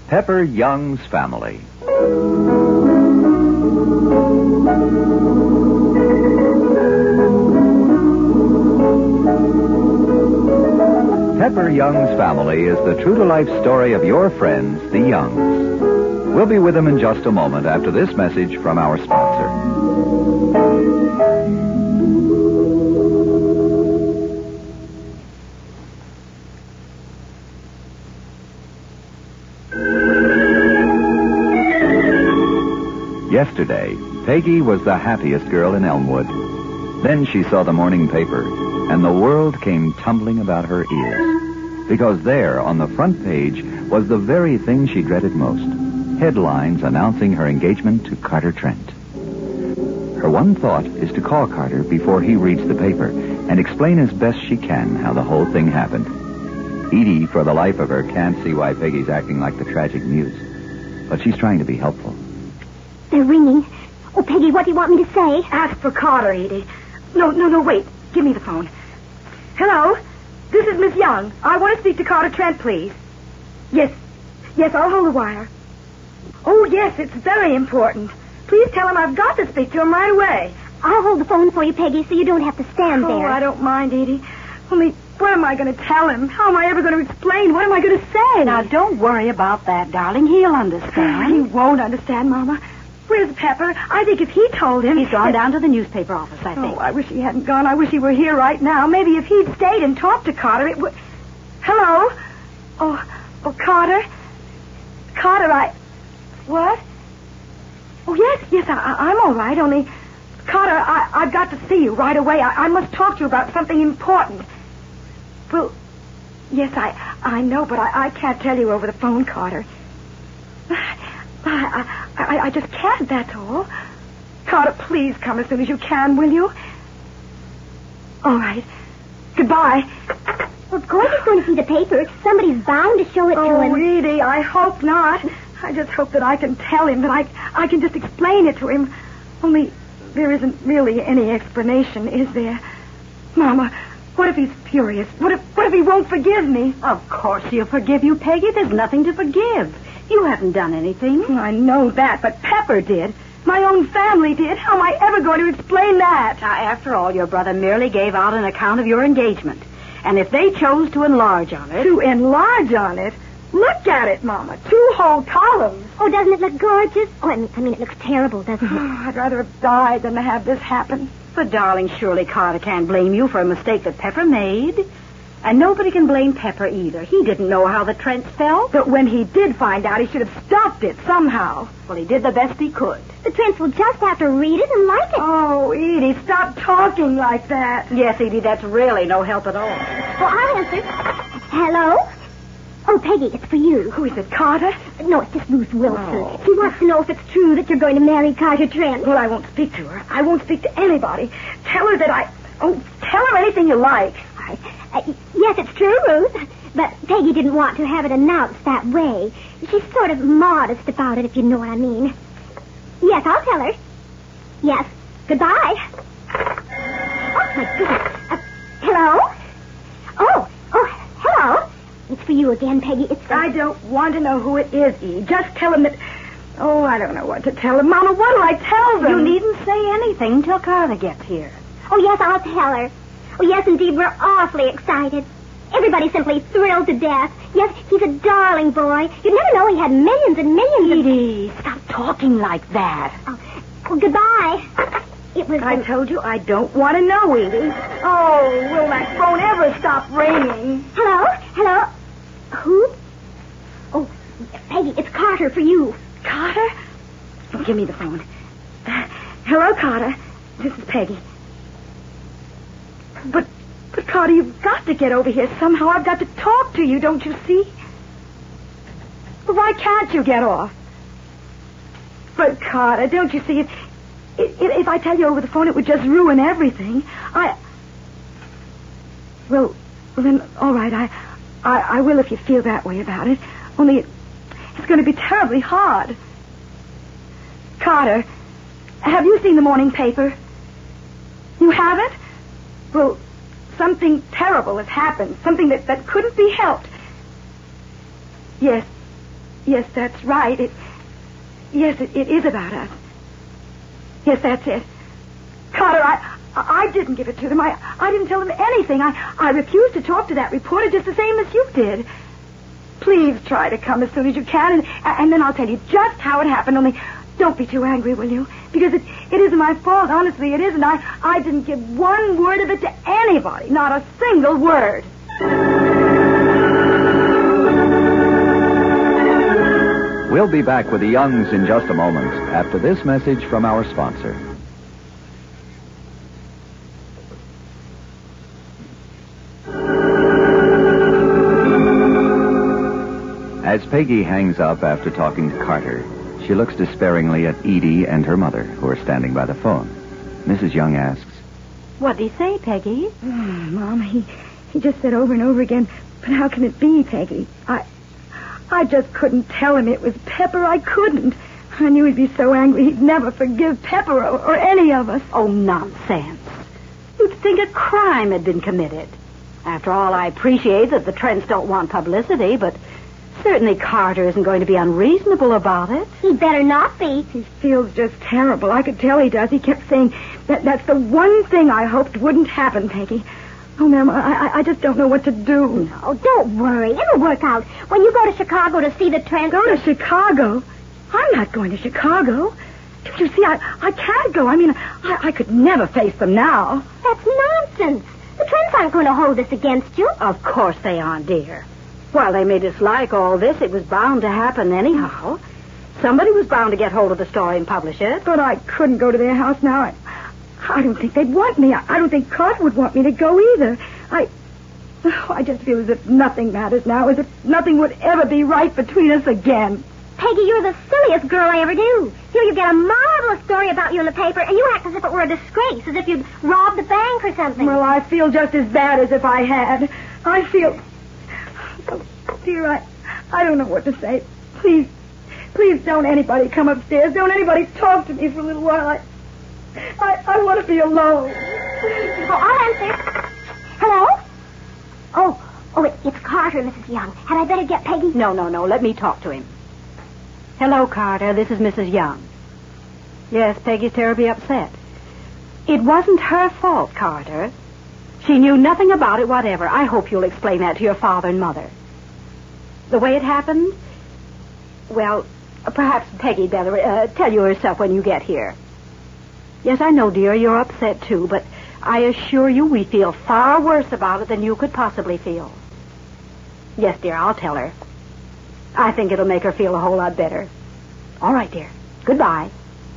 Pepper Young's Family. Pepper Young's Family is the true-to-life story of your friends, the Youngs. We'll be with them in just a moment after this message from our sponsor. Yesterday, Peggy was the happiest girl in Elmwood. Then she saw the morning paper, and the world came tumbling about her ears. Because there, on the front page, was the very thing she dreaded most. Headlines announcing her engagement to Carter Trent. Her one thought is to call Carter before he reads the paper and explain as best she can how the whole thing happened. Edie, for the life of her, can't see why Peggy's acting like the tragic muse. But she's trying to be helpful. They're ringing. Oh, Peggy, what do you want me to say? Ask for Carter, Edie. No, wait. Give me the phone. Hello? This is Miss Young. I want to speak to Carter Trent, please. Yes, I'll hold the wire. Oh, yes, it's very important. Please tell him I've got to speak to him right away. I'll hold the phone for you, Peggy, so you don't have to stand there. Oh, I don't mind, Edie. Only, what am I going to tell him? How am I ever going to explain? What am I going to say? Now, don't worry about that, darling. He'll understand. He won't understand, Mama. Where's Pepper? I think if he told him... He's gone down to the newspaper office, I think. Oh, I wish he hadn't gone. I wish he were here right now. Maybe if he'd stayed and talked to Carter, it would... Hello? Oh, Carter? Carter, What? Oh, yes, I'm all right, only... Carter, I've got to see you right away. I must talk to you about something important. Well, yes, I know, but I can't tell you over the phone, Carter. I just can't, that's all. Carter, please come as soon as you can, will you? All right. Goodbye. Well, of course he's going to see the paper. Somebody's bound to show it to him. Oh, Edie, I hope not. I just hope that I can tell him, that I can just explain it to him. Only there isn't really any explanation, is there? Mama, what if he's furious? What if he won't forgive me? Of course he'll forgive you, Peggy. There's nothing to forgive. You haven't done anything. I know that, but Pepper did. My own family did. How am I ever going to explain that? Now, after all, your brother merely gave out an account of your engagement. And if they chose to enlarge on it... To enlarge on it? Look at it, Mama. 2 whole columns. Oh, doesn't it look gorgeous? Oh, I mean, it looks terrible, doesn't it? I'd rather have died than to have this happen. But, darling, surely Carter can't blame you for a mistake that Pepper made. And nobody can blame Pepper either. He didn't know how the Trents felt. But when he did find out, he should have stopped it somehow. Well, he did the best he could. The Trents will just have to read it and like it. Oh, Edie, stop talking like that. Yes, Edie, that's really no help at all. Oh, I'll answer. Hello? Oh, Peggy, it's for you. Who is it, Carter? No, it's just Ruth Wilson. Oh. She wants to know if it's true that you're going to marry Carter Trent. Well, I won't speak to her. I won't speak to anybody. Tell her that tell her anything you like. Yes, it's true, Ruth. But Peggy didn't want to have it announced that way. She's sort of modest about it, if you know what I mean. Yes, I'll tell her. Yes. Goodbye. Oh, my goodness. Hello? Oh, hello. It's for you again, Peggy. I don't want to know who it is, E. Just tell him that... Oh, I don't know what to tell him. Mama, what'll I tell them? You needn't say anything till Carter gets here. Oh, yes, I'll tell her. Oh, yes, indeed, we're awfully excited. Everybody's simply thrilled to death. Yes, he's a darling boy. You'd never know he had millions and millions Edie, stop talking like that. Well, goodbye. It was... I told you I don't want to know, Edie. Oh, will that phone ever stop ringing? Hello? Who? Oh, Peggy, it's Carter for you. Carter? Oh, give me the phone. Hello, Carter. This is Peggy. But Carter, you've got to get over here somehow. I've got to talk to you, don't you see? Well, why can't you get off? But, Carter, don't you see, if I tell you over the phone, it would just ruin everything. Well, then, all right, I will if you feel that way about it. Only it's going to be terribly hard. Carter, have you seen the morning paper? You haven't? Well, something terrible has happened. Something that couldn't be helped. Yes, Yes, that's right. Yes, it is about us. Yes, that's it. Carter, I didn't give it to them. I didn't tell them anything. I refused to talk to that reporter just the same as you did. Please try to come as soon as you can, and then I'll tell you just how it happened. Only don't be too angry, will you? Because it isn't my fault. Honestly, it isn't. I didn't give one word of it to anybody. Not a single word. We'll be back with the Youngs in just a moment after this message from our sponsor. As Peggy hangs up after talking to Carter, she looks despairingly at Edie and her mother, who are standing by the phone. Mrs. Young asks, What'd he say, Peggy? Oh, Mom, he just said over and over again, but how can it be, Peggy? I just couldn't tell him it was Pepper. I couldn't. I knew he'd be so angry he'd never forgive Pepper or any of us. Oh, nonsense. You'd think a crime had been committed. After all, I appreciate that the Trents don't want publicity, but certainly Carter isn't going to be unreasonable about it. He better not be. He feels just terrible. I could tell he does. He kept saying that's the one thing I hoped wouldn't happen, Peggy. Oh, ma'am, I just don't know what to do. No, don't worry. It'll work out. When you go to Chicago to see the Trents... Go to Chicago? I'm not going to Chicago. Don't you see, I can't go. I mean, I could never face them now. That's nonsense. The Trents aren't going to hold this against you. Of course they aren't, dear. While they may dislike all this, it was bound to happen anyhow. Somebody was bound to get hold of the story and publish it. But I couldn't go to their house now. I don't think they'd want me. I don't think Carter would want me to go either. I just feel as if nothing matters now, as if nothing would ever be right between us again. Peggy, you're the silliest girl I ever knew. Here you get a marvelous story about you in the paper, and you act as if it were a disgrace, as if you'd robbed the bank or something. Well, I feel just as bad as if I had. I feel... Oh, dear, I don't know what to say. Please don't anybody come upstairs. Don't anybody talk to me for a little while. I want to be alone. Oh, I'll answer. Hello? Oh, it's Carter, Mrs. Young. Had I better get Peggy? No. Let me talk to him. Hello, Carter. This is Mrs. Young. Yes, Peggy's terribly upset. It wasn't her fault, Carter. She knew nothing about it whatever. I hope you'll explain that to your father and mother. The way it happened? Well, perhaps Peggy'd better tell you herself when you get here. Yes, I know, dear, you're upset too, but I assure you we feel far worse about it than you could possibly feel. Yes, dear, I'll tell her. I think it'll make her feel a whole lot better. All right, dear. Goodbye.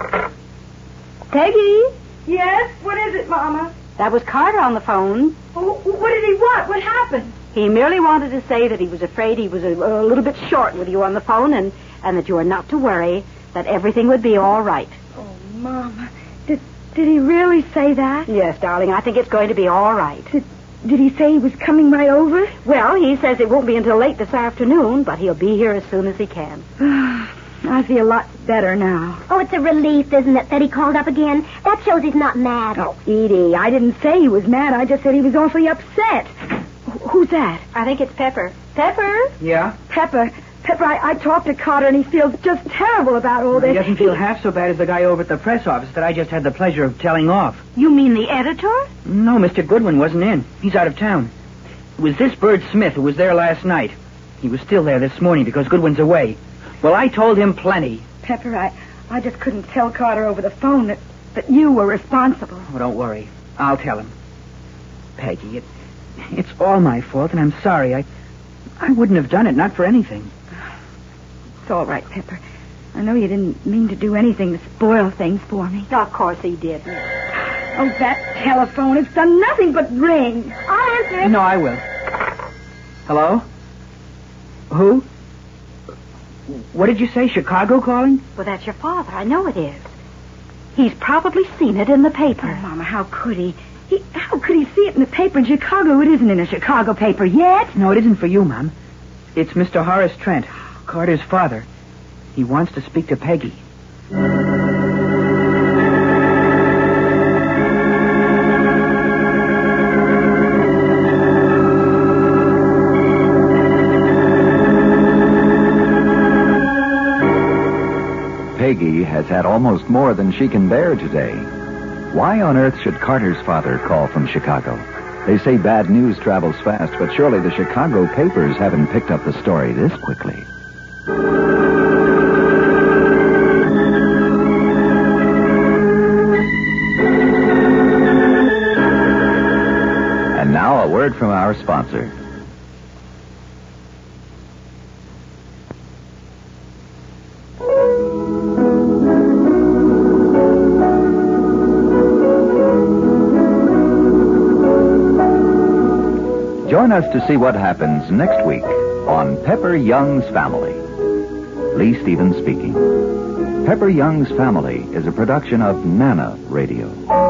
Peggy? Yes? What is it, Mama? That was Carter on the phone. Oh, what did he want? What happened? He merely wanted to say that he was afraid he was a little bit short with you on the phone and that you were not to worry, that everything would be all right. Oh, Mama. Did he really say that? Yes, darling, I think it's going to be all right. Did he say he was coming right over? Well, he says it won't be until late this afternoon, but he'll be here as soon as he can. I feel a lot better now. Oh, it's a relief, isn't it, that he called up again? That shows he's not mad. Oh, Edie, I didn't say he was mad. I just said he was awfully upset. Who's that? I think it's Pepper. Pepper? Yeah? Pepper, I talked to Carter, and he feels just terrible about all this. He doesn't feel half so bad as the guy over at the press office that I just had the pleasure of telling off. You mean the editor? No, Mr. Goodwin wasn't in. He's out of town. It was this Bird Smith who was there last night. He was still there this morning because Goodwin's away. Well, I told him plenty. Pepper, I just couldn't tell Carter over the phone that you were responsible. Oh, don't worry. I'll tell him. Peggy, it's all my fault, and I'm sorry. I wouldn't have done it, not for anything. It's all right, Pepper. I know you didn't mean to do anything to spoil things for me. Of course he didn't. Oh, that telephone, it's done nothing but ring. I'll answer it. No, I will. Hello? Who? What did you say, Chicago calling? Well, that's your father. I know it is. He's probably seen it in the paper. Oh, Mama, how could he? How could he see it in the paper in Chicago? It isn't in a Chicago paper yet. No, it isn't for you, Mom. It's Mr. Horace Trent, Carter's father. He wants to speak to Peggy. Peggy has had almost more than she can bear today. Why on earth should Carter's father call from Chicago? They say bad news travels fast, but surely the Chicago papers haven't picked up the story this quickly. And now a word from our sponsor. Join us to see what happens next week on Pepper Young's Family. Lee Stevens speaking. Pepper Young's Family is a production of Nana Radio.